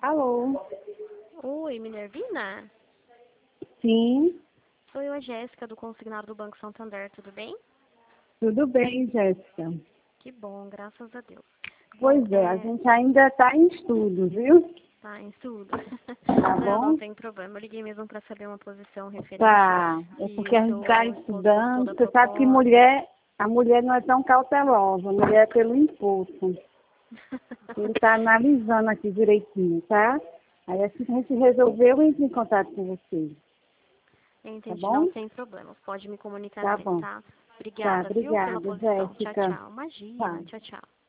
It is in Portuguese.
Alô? Oi, Minervina? Sim, Sou eu, a Jéssica, do consignado do Banco Santander, tudo bem? tudo bem, Jéssica. Que bom, graças a Deus. Bom, Pois é, a gente ainda está em estudo, viu? tá em estudo. Tá Não bom? tem problema. Eu liguei mesmo para saber uma posição referente Tá, é que porque o a gente está seu esposo gostou estudando, da você sabe que proposta. a mulher não é tão cautelosa, a mulher é pelo impulso. Ele está analisando aqui direitinho, tá? Aí assim que a gente resolveu, eu entro em contato com você, tá Entendi, não bom? tem problema. Pode me comunicar Tá sim, bom. tá? Tá, Obrigada, viu, pela obrigada, posição. Tchau, Jéssica. tchau. Imagina, Tá. tchau, tchau.